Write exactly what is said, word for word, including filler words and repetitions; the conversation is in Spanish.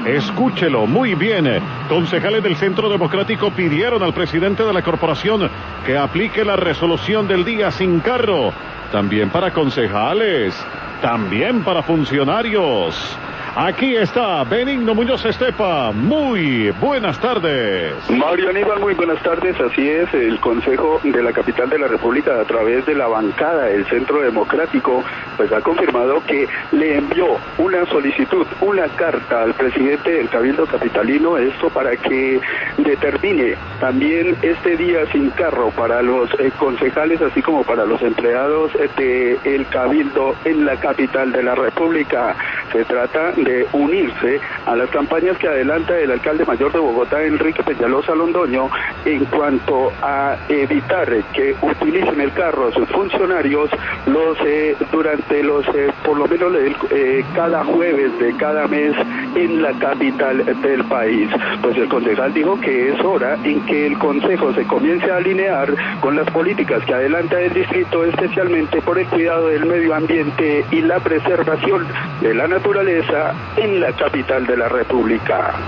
Escúchelo muy bien. Concejales del Centro Democrático pidieron al presidente de la corporación que aplique la resolución del día sin carro. También para concejales, también para funcionarios. Aquí está Benigno Muñoz Estepa. Muy buenas tardes. Mario Aníbal, muy buenas tardes. Así es, el Consejo de la Capital de la República, a través de la bancada del Centro Democrático, pues ha confirmado que le envió una solicitud, una carta al presidente del Cabildo Capitalino, esto para que determine también este día sin carro para los eh, concejales, así como para los empleados del de Cabildo en la capital de la República. Se trata de unirse a las campañas que adelanta el alcalde mayor de Bogotá, Enrique Peñalosa Londoño, en cuanto a evitar que utilicen el carro sus funcionarios los eh, durante los, eh, por lo menos eh, cada jueves de cada mes en la capital del país. Pues el concejal dijo que es hora en que el Consejo se comience a alinear con las políticas que adelanta el distrito, especialmente por el cuidado del medio ambiente y la preservación de la naturaleza en la capital de la República.